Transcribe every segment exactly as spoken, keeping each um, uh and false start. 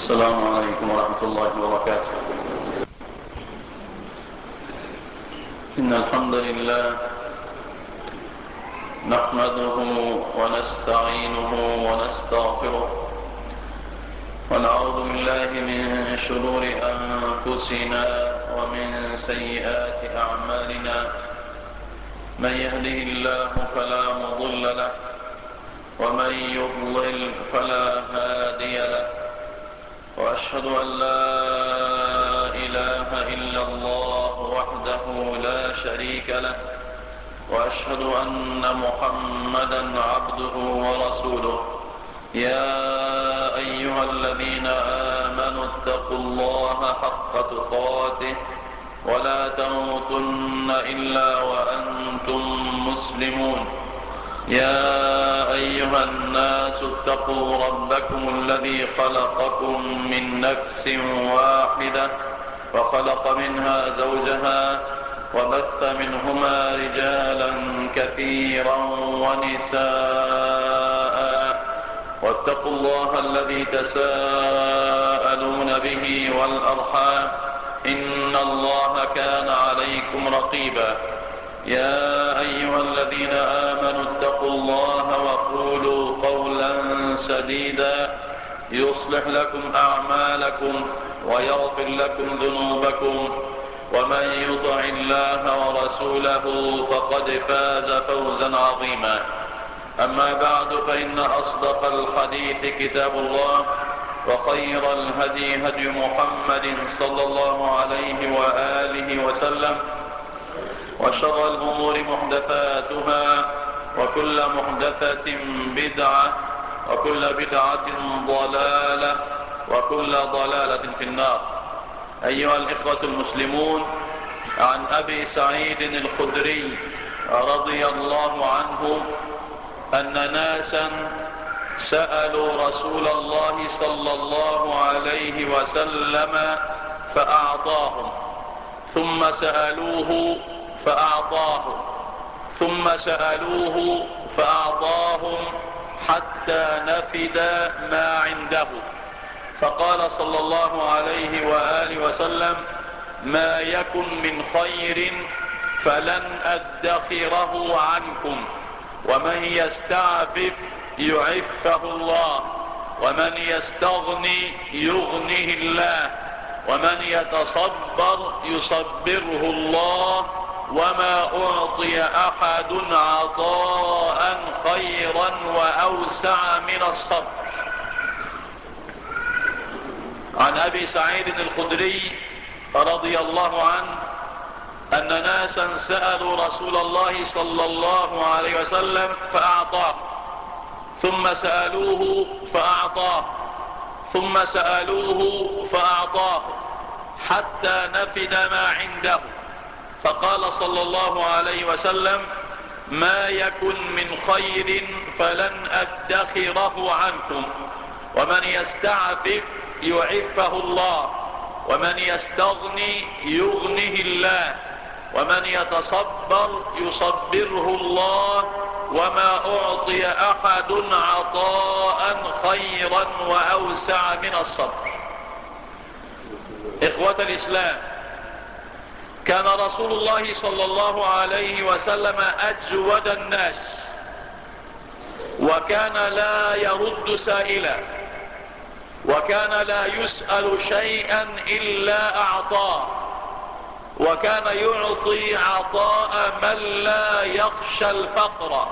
السلام عليكم ورحمة الله وبركاته. إن الحمد لله نحمده ونستعينه ونستغفره ونعوذ بالله من شرور أنفسنا ومن سيئات أعمالنا. من يهده الله فلا مضل له ومن يضلل فلا هادي له، وأشهد أن لا إله إلا الله وحده لا شريك له، وأشهد أن محمدا عبده ورسوله. يا أيها الذين آمنوا اتقوا الله حق تقاته ولا تموتن إلا وأنتم مسلمون. يا أيها الناس اتقوا ربكم الذي خلقكم من نفس واحدة وخلق منها زوجها وبث منهما رجالا كثيرا ونساء، واتقوا الله الذي تساءلون به والأرحام إن الله كان عليكم رقيبا. يا أيها الذين آمنوا اتقوا الله وقولوا قولا سديدا يصلح لكم أعمالكم ويغفر لكم ذنوبكم، ومن يطع الله ورسوله فقد فاز فوزا عظيما. أما بعد، فإن أصدق الحديث كتاب الله، وخير الهدي هدي محمد صلى الله عليه وآله وسلم، وشر الأمور محدثاتها، وكل محدثة بدعة، وكل بدعة ضلالة، وكل ضلالة في النار. أيها الإخوة المسلمون، عن أبي سعيد الخدري رضي الله عنه أن ناسا سألوا رسول الله صلى الله عليه وسلم فأعطاهم، ثم سألوه فأعطاهم، ثم سألوه فأعطاهم حتى نفد ما عنده. فقال صلى الله عليه وآله وسلم: ما يكن من خير فلن أدخره عنكم، ومن يستعفف يعفه الله، ومن يستغني يغنه الله، ومن يتصبر يصبره الله، وما أعطي أحد عطاء خيرا وأوسع من الصبر. عن أبي سعيد الخدري رضي الله عنه أن ناسا سألوا رسول الله صلى الله عليه وسلم فأعطاه، ثم سألوه فأعطاه، ثم سألوه فأعطاه حتى نفد ما عنده. فقال صلى الله عليه وسلم: ما يكن من خير فلن أدخره عنكم، ومن يستعفف يعفه الله، ومن يستغني يغنه الله، ومن يتصبر يصبره الله، وما أعطي أحد عطاء خيرا وأوسع من الصبر. إخوة الإسلام، كان رسول الله صلى الله عليه وسلم أجود الناس، وكان لا يرد سائلا، وكان لا يسأل شيئا إلا أعطاه، وكان يعطي عطاء من لا يخشى الفقر.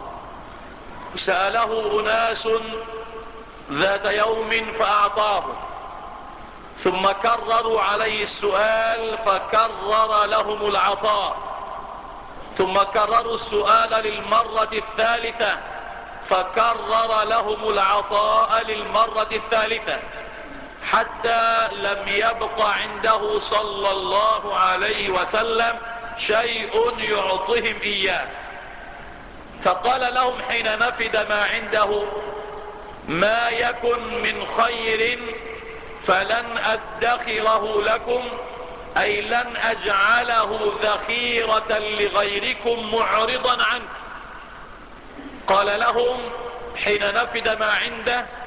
سأله أناس ذات يوم فأعطاهم، ثم كرروا عليه السؤال فكرر لهم العطاء، ثم كرروا السؤال للمرة الثالثة فكرر لهم العطاء للمرة الثالثة، حتى لم يبق عنده صلى الله عليه وسلم شيء يعطيهم إياه. فقال لهم حين نفد ما عنده: ما يكن من خير فلن أدخره لكم، أي لن أجعله ذخيرة لغيركم معرضا عنه. قال لهم حين نفد ما عنده: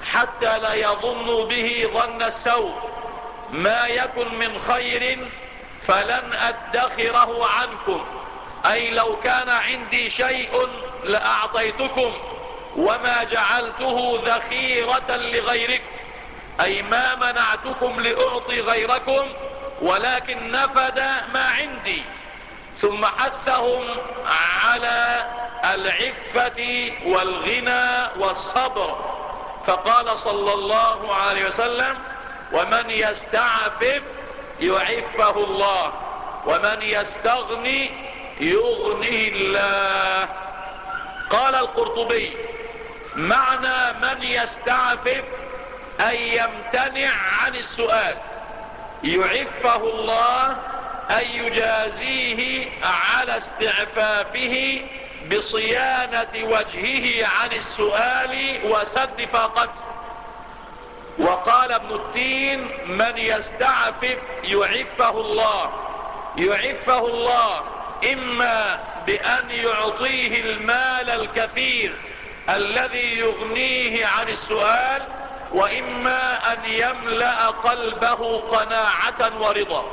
حتى لا يظنوا به ظن السوء. ما يكن من خير فلن أدخره عنكم، أي لو كان عندي شيء لأعطيتكم، وما جعلته ذخيرة لغيركم، أي ما منعتكم لأعطي غيركم، ولكن نفد ما عندي. ثم حثهم على العفة والغنى والصبر، فقال صلى الله عليه وسلم: ومن يستعفف يعفه الله، ومن يستغني يغنيه الله. قال القرطبي: معنى من يستعفف أي يمتنع عن السؤال، يعفه الله أي يجازيه على استعفافه بصيانة وجهه عن السؤال وسد فاقته. وقال ابن التين: من يستعفف يعفه الله، يعفه الله إما بأن يعطيه المال الكثير الذي يغنيه عن السؤال، وإما أن يملأ قلبه قناعة ورضا.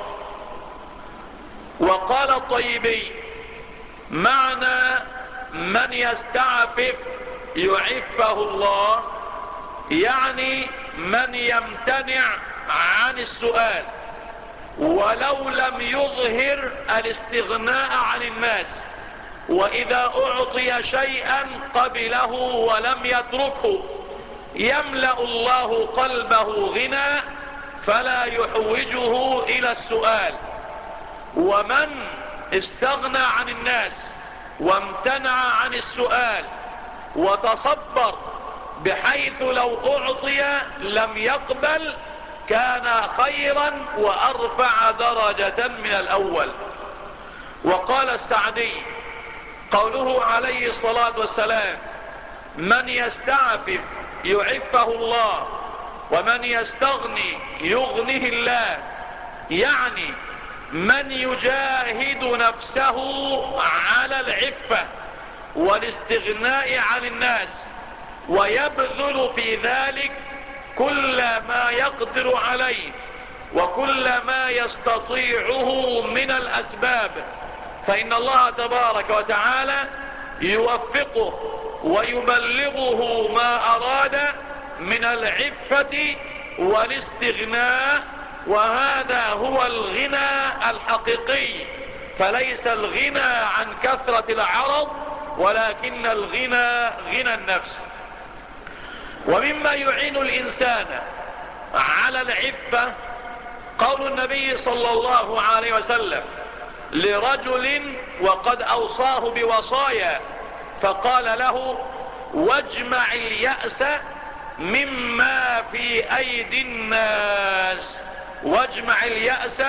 وقال الطيبي: معنى من يستعفف يعفه الله يعني من يمتنع عن السؤال ولو لم يظهر الاستغناء عن الناس، وإذا أعطي شيئا قبله ولم يتركه، يملأ الله قلبه غنى فلا يحوجه إلى السؤال. ومن استغنى عن الناس وامتنع عن السؤال وتصبر بحيث لو أعطي لم يقبل، كان خيرا وأرفع درجة من الأول. وقال السعدي: قوله عليه الصلاة والسلام: من يستعفف يعفه الله، ومن يستغني يغنيه الله، يعني من يجاهد نفسه على العفة والاستغناء عن الناس، ويبذل في ذلك كل ما يقدر عليه وكل ما يستطيعه من الأسباب، فإن الله تبارك وتعالى يوفقه ويبلغه ما أراد من العفة والاستغناء، وهذا هو الغنى الحقيقي. فليس الغنى عن كثرة العرض، ولكن الغنى غنى النفس. ومما يعين الإنسان على العفة قول النبي صلى الله عليه وسلم لرجل وقد أوصاه بوصايا، فقال له: واجمع اليأس مما في أيدي الناس، واجمع اليأس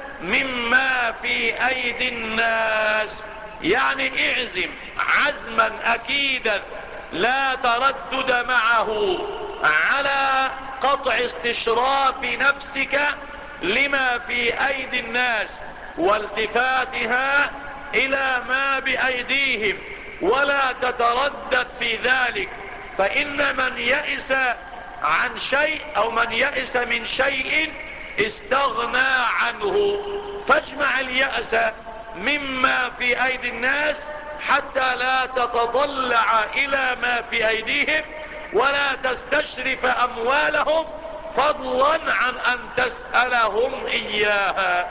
مما في أيدي الناس، يعني اعزم عزما أكيدا لا تردد معه على قطع استشراف نفسك لما في أيدي الناس والتفاتها إلى ما بأيديهم، ولا تتردد في ذلك، فإن من يئس عن شيء أو من يئس من شيء استغنى عنه. فاجمع اليأس مما في أيدي الناس حتى لا تتضلع إلى ما في أيديهم، ولا تستشرف أموالهم فضلا عن أن تسألهم إياها.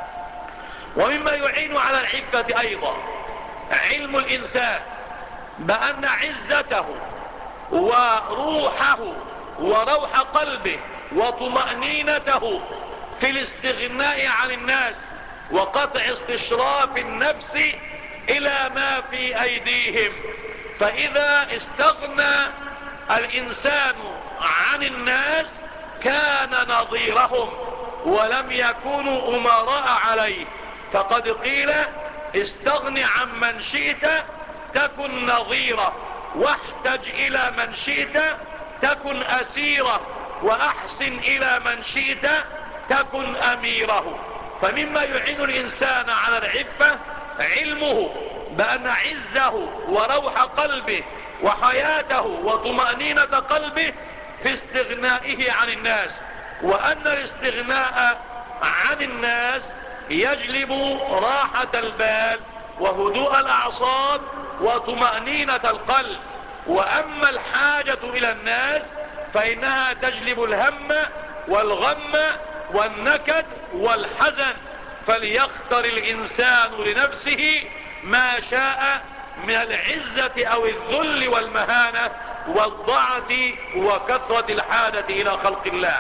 ومما يعين على العفة أيضا علم الإنسان بأن عزته وروحه وروح قلبه وطمأنينته في الاستغناء عن الناس وقطع استشراف النفس إلى ما في أيديهم. فإذا استغنى الإنسان عن الناس كان نظيرهم ولم يكونوا أمراء عليه، فقد قيل: استغن عن من شئت تكن نظيرا، واحتج إلى من شئت تكن أسيرا، وأحسن إلى من شئت تكن أميره. فمما يعين الإنسان على العفة علمه بأن عزه وروح قلبه وحياته وطمأنينة قلبه في استغنائه عن الناس، وأن الاستغناء عن الناس يجلب راحة البال وهدوء الأعصاب وطمأنينة القلب، وأما الحاجة إلى الناس فإنها تجلب الهم والغم والنكد والحزن. فليختر الإنسان لنفسه ما شاء من العزة أو الذل والمهانة والضعف وكثرة الحاجة إلى خلق الله.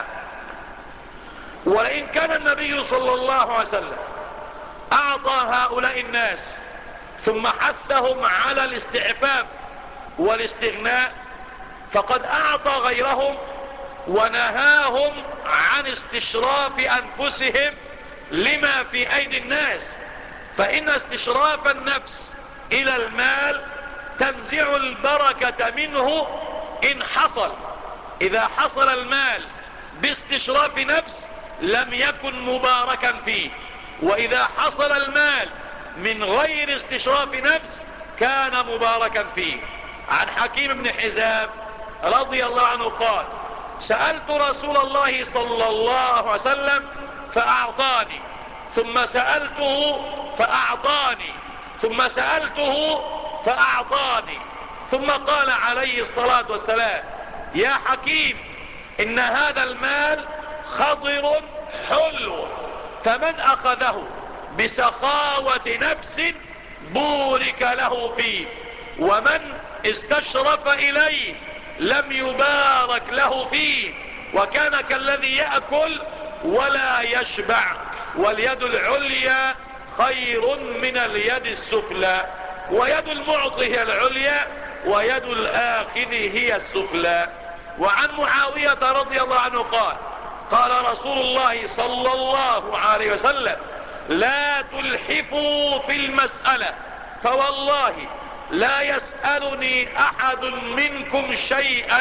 ولئن كان النبي صلى الله عليه وسلم أعطى هؤلاء الناس ثم حثهم على الاستعفاف والاستغناء، فقد أعطى غيرهم ونهاهم عن استشراف أنفسهم لما في أيدي الناس، فإن استشراف النفس إلى المال تنزع البركة منه إن حصل. إذا حصل المال باستشراف نفس لم يكن مباركا فيه، وإذا حصل المال من غير استشراف نفس كان مباركا فيه. عن حكيم بن حزام رضي الله عنه قال: سألت رسول الله صلى الله عليه وسلم فأعطاني، ثم سألته فأعطاني، ثم سألته فأعطاني، ثم قال عليه الصلاة والسلام: يا حكيم، إن هذا المال خضر حلو، فمن أخذه بسخاوة نفس بورك له فيه، ومن استشرف إليه لم يبارك له فيه، وكان كالذي يأكل ولا يشبع، واليد العليا خير من اليد السفلى، ويد المعطي هي العليا ويد الآخذ هي السفلى. وعن معاوية رضي الله عنه قال: قال رسول الله صلى الله عليه وسلم: لا تلحفوا في المسألة، فوالله لا يسألني أحد منكم شيئا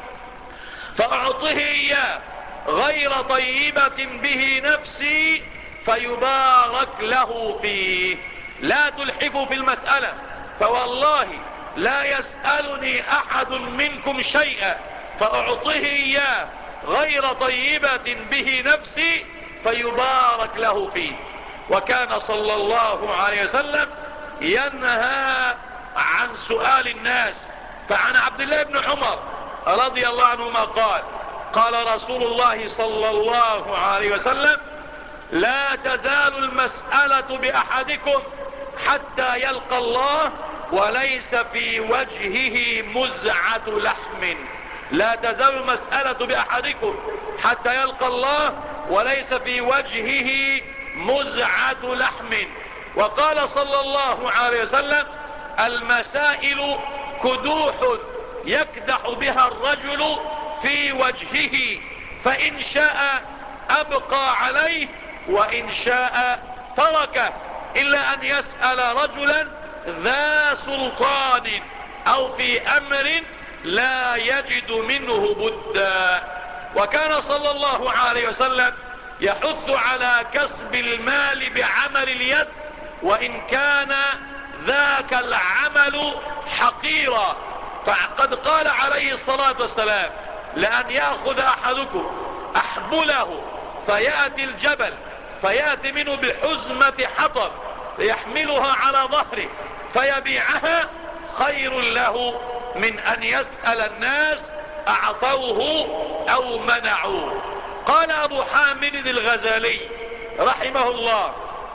فأعطه إياه غير طيبة به نفسي فيبارك له فيه. لا تلحفوا في المسألة، فوالله لا يسألني أحد منكم شيئا فأعطه إياه غير طيبة به نفسي فيبارك له فيه. وكان صلى الله عليه وسلم ينهى عن سؤال الناس. فعن عبد الله بن عمر رضي الله عنهما قال: قال رسول الله صلى الله عليه وسلم: لا تزال المسألة بأحدكم حتى يلقى الله وليس في وجهه مزعة لحم. لا تزال المسألة بأحدكم حتى يلقى الله وليس في وجهه مزعة لحم. وقال صلى الله عليه وسلم: المسائل كدوح يكدح بها الرجل في وجهه، فإن شاء أبقى عليه وإن شاء تركه، إلا أن يسأل رجلا ذا سلطان أو في أمر لا يجد منه بدا. وكان صلى الله عليه وسلم يحث على كسب المال بعمل اليد، وإن كان ذاك العمل حقيرا. فقد قال عليه الصلاة والسلام: لأن يأخذ أحدكم أحبله فيأتي الجبل فيأتي منه بحزمة حطب ليحملها على ظهره فيبيعها خير له من أن يسأل الناس أعطوه أو منعوه. قال أبو حامد الغزالي رحمه الله: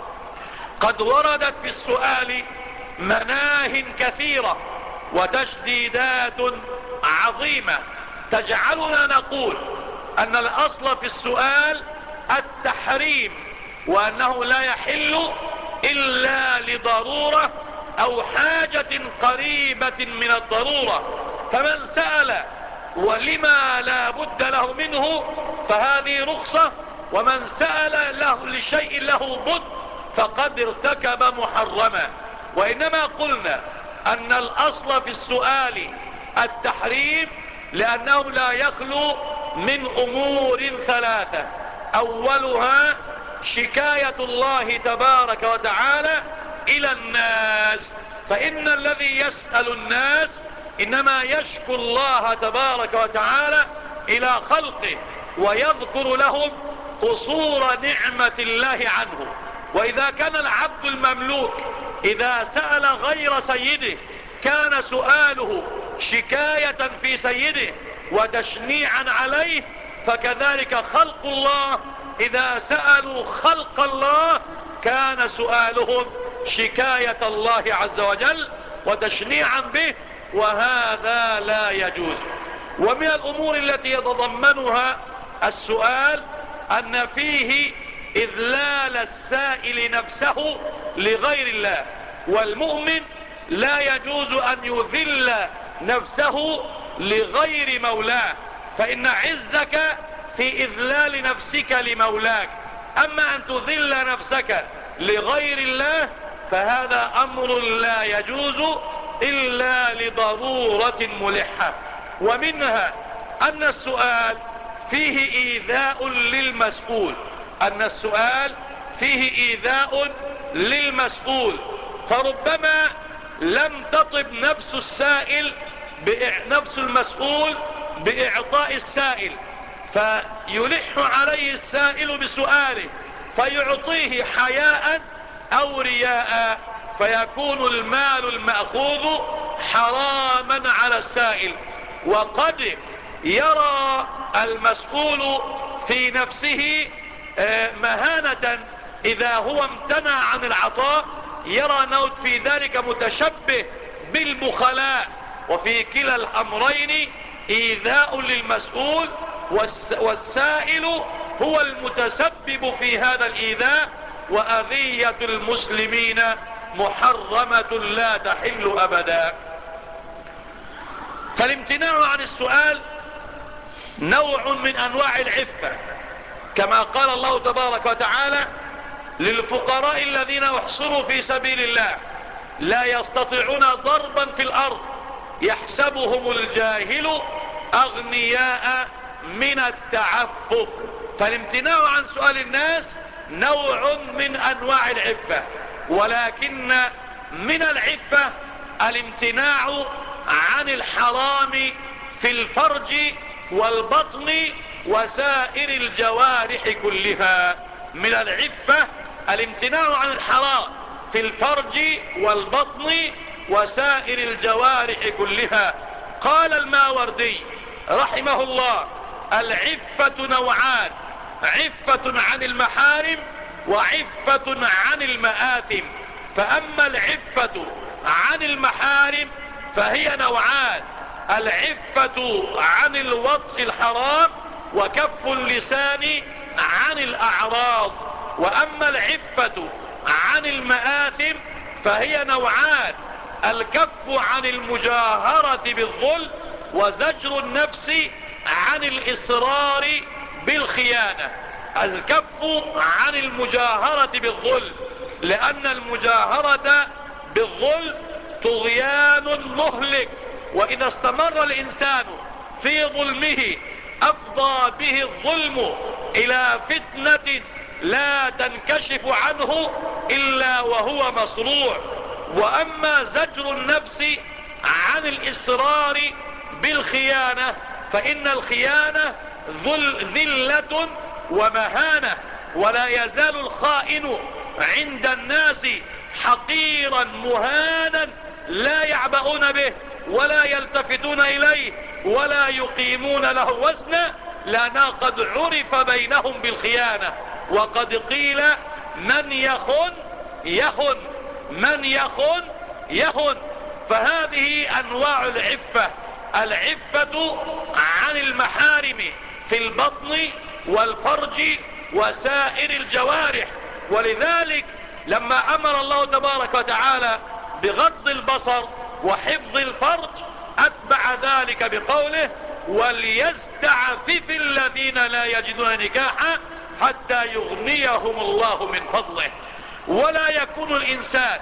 قد وردت في السؤال مناه كثيرة وتشديدات عظيمة تجعلنا نقول أن الأصل في السؤال التحريم، وأنه لا يحل إلا لضرورة أو حاجة قريبة من الضرورة. فمن سأل ولما لا بد له منه فهذه رخصة، ومن سأل له لشيء له بد فقد ارتكب محرما. وإنما قلنا أن الأصل في السؤال التحريم لأنه لا يخلو من أمور ثلاثة: أولها شكاية الله تبارك وتعالى إلى الناس، فإن الذي يسأل الناس إنما يشكو الله تبارك وتعالى الى خلقه ويذكر لهم قصور نعمة الله عنه. واذا كان العبد المملوك اذا سأل غير سيده كان سؤاله شكاية في سيده وتشنيعا عليه، فكذلك خلق الله اذا سألوا خلق الله كان سؤالهم شكاية الله عز وجل وتشنيعا به، وهذا لا يجوز. ومن الامور التي يتضمنها السؤال ان فيه اذلال السائل نفسه لغير الله، والمؤمن لا يجوز ان يذل نفسه لغير مولاه، فان عزك في اذلال نفسك لمولاك. اما ان تذل نفسك لغير الله فهذا امر لا يجوز الا لضرورة ملحة. ومنها ان السؤال فيه ايذاء للمسؤول، ان السؤال فيه ايذاء للمسؤول، فربما لم تطب نفس السائل نفس المسؤول باعطاء السائل، فيلح عليه السائل بسؤاله فيعطيه حياء او رياء، فيكون المال المأخوذ حراما على السائل. وقد يرى المسؤول في نفسه مهانة اذا هو امتنع عن العطاء، يرى نوت في ذلك متشبه بالبخلاء، وفي كلا الامرين ايذاء للمسؤول، والسائل هو المتسبب في هذا الايذاء، واذية المسلمين محرمة لا تحل ابدا. فالامتناع عن السؤال نوع من انواع العفة، كما قال الله تبارك وتعالى للفقراء الذين احصروا في سبيل الله لا يستطيعون ضربا في الارض يحسبهم الجاهل اغنياء من التعفف. فالامتناع عن سؤال الناس نوع من انواع العفة، ولكن من العفة الامتناع عن الحرام في الفرج والبطن وسائر الجوارح كلها. من العفة الامتناع عن الحرام في الفرج والبطن وسائر الجوارح كلها. قال الماوردي رحمه الله: العفة نوعان، عفة عن المحارم وعفة عن المآثم. فأما العفة عن المحارم فهي نوعان: العفة عن الوطء الحرام وكف اللسان عن الأعراض. وأما العفة عن المآثم فهي نوعان: الكف عن المجاهرة بالظلم وزجر النفس عن الإصرار بالخيانة. الكف عن المجاهرة بالظلم، لأن المجاهرة بالظلم طغيان مهلك، وإذا استمر الإنسان في ظلمه أفضى به الظلم إلى فتنة لا تنكشف عنه إلا وهو مصروع. وأما زجر النفس عن الإصرار بالخيانة فإن الخيانة ذلة ومهانة، ولا يزال الخائن عند الناس حقيرا مهانا لا يعبؤون به ولا يلتفتون إليه ولا يقيمون له وزنا، لأنه قد عرف بينهم بالخيانة. وقد قيل: من يخن يهن، من يخن يهن. فهذه أنواع العفة: العفة عن المحارم في البطن والفرج وسائر الجوارح. ولذلك لما أمر الله تبارك وتعالى بغض البصر وحفظ الفرج أتبع ذلك بقوله: وليستعفف الذين لا يجدون نكاحا حتى يغنيهم الله من فضله. ولا يكون الإنسان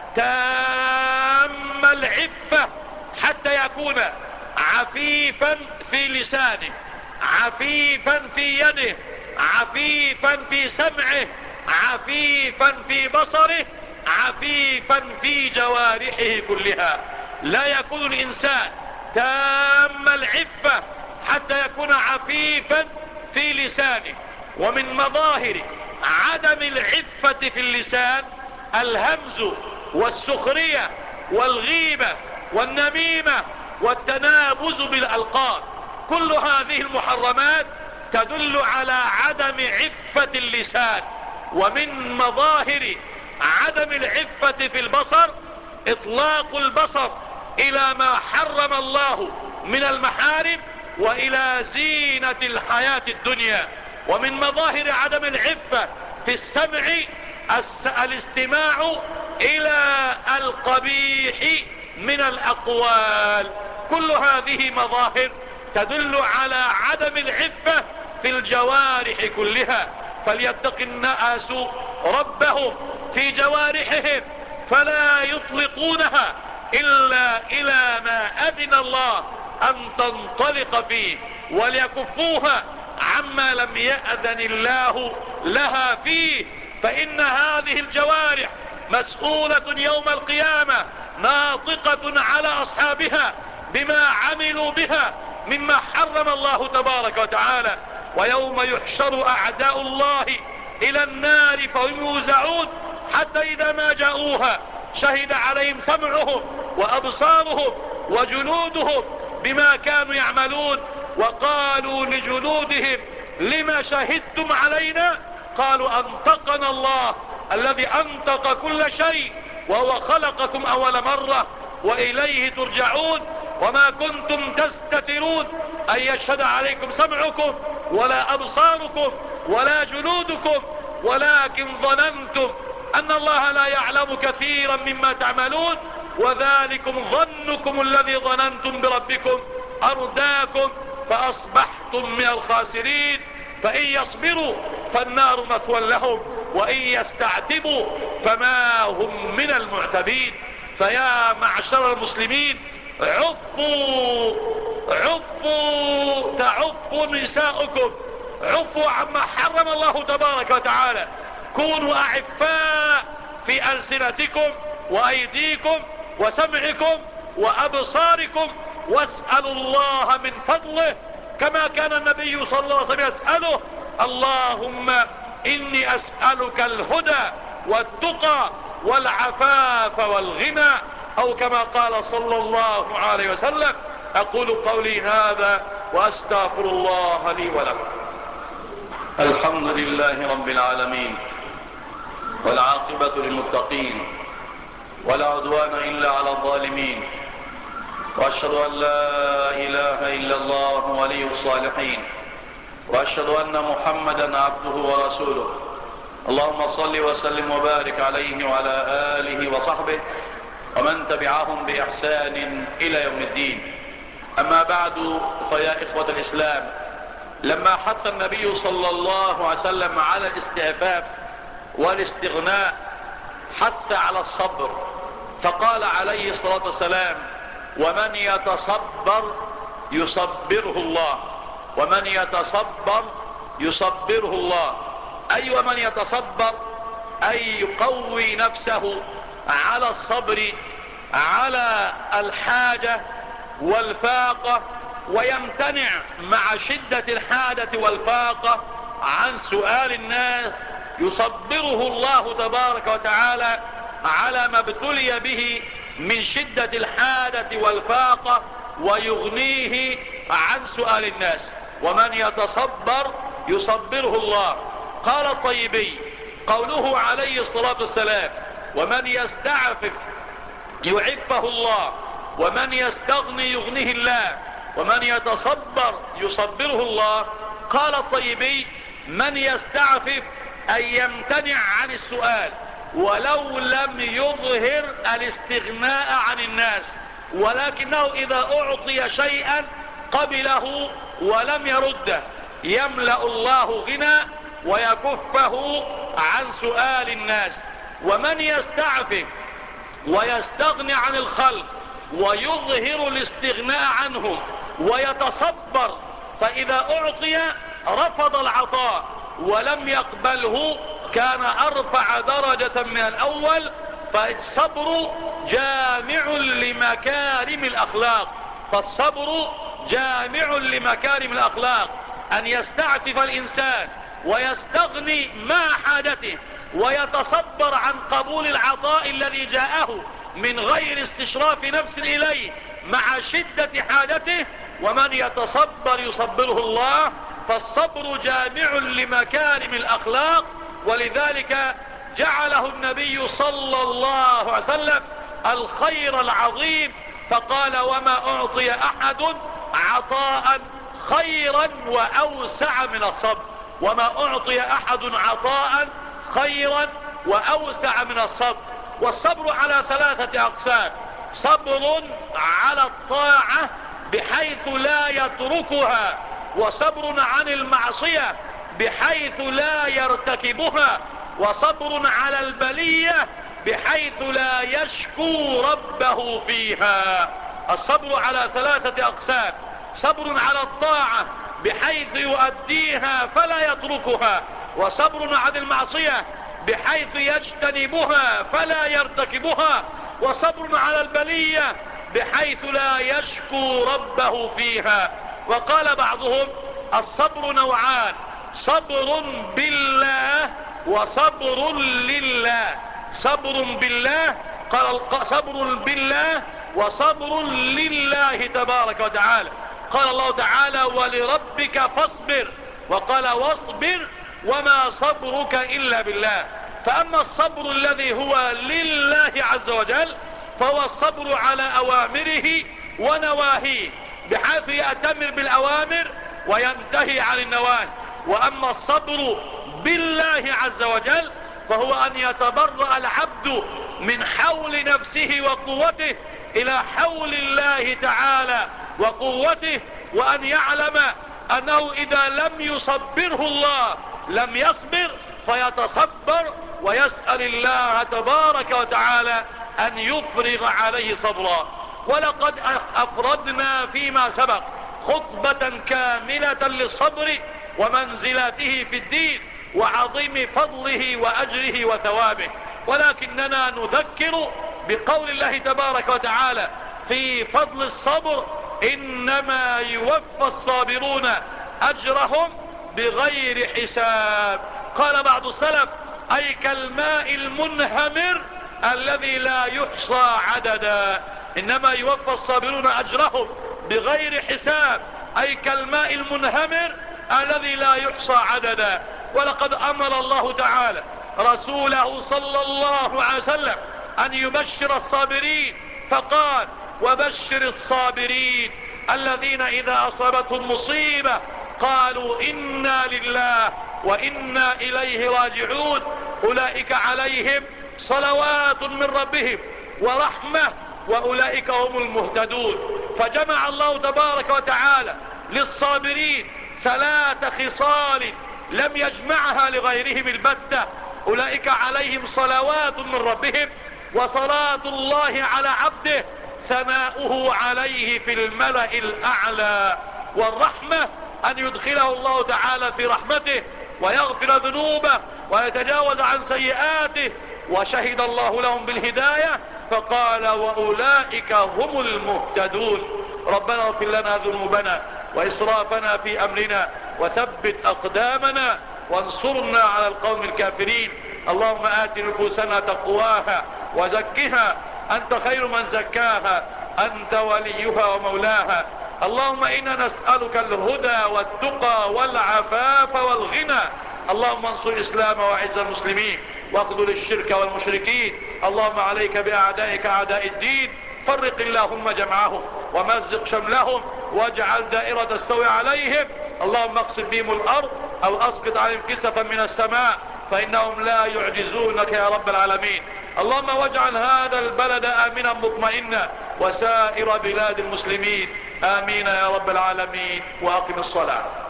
تام العفة حتى يكون عفيفا في لسانه، عفيفا في يده، عفيفا في سمعه، عفيفا في بصره، عفيفا في جوارحه كلها. لا يكون الإنسان تام العفة حتى يكون عفيفا في لسانه. ومن مظاهر عدم العفة في اللسان الهمز والسخرية والغيبة والنميمة والتنابز بالألقاب. كل هذه المحرمات تدل على عدم عفة اللسان. ومن مظاهر عدم العفة في البصر اطلاق البصر الى ما حرم الله من المحارم والى زينة الحياة الدنيا. ومن مظاهر عدم العفة في السمع الاستماع الى القبيح من الاقوال. كل هذه مظاهر تدل على عدم العفة في الجوارح كلها. فليتق الناس ربهم في جوارحهم فلا يطلقونها الا الى ما اذن الله ان تنطلق فيه، وليكفوها عما لم يأذن الله لها فيه. فإن هذه الجوارح مسؤولة يوم القيامة ناطقة على أصحابها بما عملوا بها مما حرم الله تبارك وتعالى. ويوم يحشر أعداء الله إلى النار فهم يوزعون حتى إذا ما جاءوها شهد عليهم سمعهم وأبصارهم وجلودهم بما كانوا يعملون، وقالوا لجلودهم لما شهدتم علينا؟ قالوا أنطقنا الله الذي أنطق كل شيء وهو خلقكم أول مرة وإليه ترجعون. وما كنتم تستترون أن يشهد عليكم سمعكم ولا أبصاركم ولا جلودكم ولكن ظننتم أن الله لا يعلم كثيرا مما تعملون وذلكم ظنكم الذي ظننتم بربكم أرداكم فأصبحتم من الخاسرين. فإن يصبروا فالنار مثوى لهم وإن يستعتبوا فما هم من المعتبين. فيا معشر المسلمين عفوا عفوا تعفوا نساؤكم، عفوا عما حرم الله تبارك وتعالى. كونوا أعفاء في ألسنتكم وأيديكم وسمعكم وأبصاركم، واسألوا الله من فضله كما كان النبي صلى الله عليه وسلم يسأله: اللهم إني أسألك الهدى والتقى والعفاف والغنى، أو كما قال صلى الله عليه وسلم. أقول قولي هذا وأستغفر الله لي ولكم. الحمد لله رب العالمين، والعاقبة للمتقين، ولا عدوان إلا على الظالمين، وأشهد أن لا إله إلا الله ولي الصالحين، وأشهد أن محمدا عبده ورسوله. اللهم صل وسلم وبارك عليه وعلى آله وصحبه ومن تبعهم بإحسان إلى يوم الدين. أما بعد، فيا إخوة الإسلام، لما حث النبي صلى الله عليه وسلم على الاستعفاف والاستغناء حث على الصبر، فقال عليه الصلاة والسلام: ومن يتصبر يصبره الله، ومن يتصبر يصبره الله. أي ومن يتصبر أي يقوي نفسه على الصبر على الحاجة والفاقة، ويمتنع مع شدة الحاجة والفاقة عن سؤال الناس، يصبره الله تبارك وتعالى على ما ابتلي به من شدة الحاجة والفاقة ويغنيه عن سؤال الناس. ومن يتصبر يصبره الله. قال الطيبي قوله عليه الصلاة والسلام: ومن يستعفف يعفه الله، ومن يستغني يغنيه الله، ومن يتصبر يصبره الله. قال الطيبي: من يستعفف أن يمتنع عن السؤال ولو لم يظهر الاستغناء عن الناس، ولكنه إذا أعطي شيئا قبله ولم يرده، يملأ الله غنى ويكفه عن سؤال الناس. ومن يستعفف ويستغني عن الخلق ويظهر الاستغناء عنهم ويتصبر، فإذا أعطي رفض العطاء ولم يقبله كان أرفع درجة من الأول. فالصبر جامع لمكارم الأخلاق، فالصبر جامع لمكارم الأخلاق، أن يستعفف الإنسان ويستغني مع حاجته ويتصبر عن قبول العطاء الذي جاءه من غير استشراف نفس إليه مع شدة حاجته. ومن يتصبر يصبره الله. فالصبر جامع لمكارم الأخلاق، ولذلك جعله النبي صلى الله عليه وسلم الخير العظيم، فقال: وما أعطي أحد عطاء خيرا وأوسع من الصبر. وما أعطي أحد عطاء خيرا وأوسع من الصبر. والصبر على ثلاثة أقسام: صبر على الطاعة بحيث لا يتركها، وصبر عن المعصية بحيث لا يرتكبها، وصبر على البلية بحيث لا يشكو ربه فيها. الصبر على ثلاثة أقسام: صبر على الطاعة بحيث يؤديها فلا يتركها، وصبر عن المعصية بحيث يجتنبها فلا يرتكبها، وصبر على البلية بحيث لا يشكو ربه فيها. وقال بعضهم: الصبر نوعان: صبر بالله وصبر لله. صبر بالله، قال صبر بالله وصبر لله تبارك وتعالى. قال الله تعالى: ولربك فاصبر، وقال: واصبر وما صبرك إلا بالله. فأما الصبر الذي هو لله عز وجل فهو الصبر على أوامره ونواهيه بحيث يأتمر بالأوامر وينتهي عن النواهي. وأما الصبر بالله عز وجل فهو أن يتبرأ العبد من حول نفسه وقوته إلى حول الله تعالى وقوته، وأن يعلم أنه إذا لم يصبره الله لم يصبر، فيتصبر ويسأل الله تبارك وتعالى أن يفرغ عليه صبرا. ولقد أفردنا فيما سبق خطبة كاملة للصبر ومنزلته في الدين وعظيم فضله وأجره وثوابه، ولكننا نذكر بقول الله تبارك وتعالى في فضل الصبر: إنما يوفى الصابرون أجرهم بغير حساب. قال بعض السلف: أي كالماء المنهمر الذي لا يحصى عددا. إنما يوفى الصابرون أجرهم بغير حساب، أي كالماء المنهمر الذي لا يحصى عددا. ولقد أمر الله تعالى رسوله صلى الله عليه وسلم أن يبشر الصابرين، فقال: وبشر الصابرين الذين إذا أصابتهم مصيبة قالوا إنا لله وإنا إليه راجعون أولئك عليهم صلوات من ربهم ورحمة وأولئك هم المهتدون. فجمع الله تبارك وتعالى للصابرين ثلاث خصال لم يجمعها لغيرهم البتة: أولئك عليهم صلوات من ربهم، وصلاة الله على عبده ثناؤه عليه في الملأ الأعلى، والرحمة أن يدخله الله تعالى في رحمته ويغفر ذنوبه ويتجاوز عن سيئاته. وشهد الله لهم بالهداية فقال: وأولئك هم المهتدون. ربنا اغفر لنا ذنوبنا وإسرافنا في أمرنا وثبت أقدامنا وانصرنا على القوم الكافرين. اللهم آت نفوسنا تقواها وزكها أنت خير من زكاها، أنت وليها ومولاها. اللهم إنا نسألك الهدى والتقى والعفاف والغنى. اللهم انصر الإسلام وأعز المسلمين واخذل الشرك والمشركين. اللهم عليك بأعدائك أعداء الدين، فرق اللهم جمعهم ومزق شملهم واجعل دائرة تستوي عليهم. اللهم اقسم بهم الأرض أو أسقط عليهم كسفا من السماء فإنهم لا يعجزونك يا رب العالمين. اللهم واجعل هذا البلد آمنا مطمئنا وسائر بلاد المسلمين. آمين يا رب العالمين. وأقم الصلاة.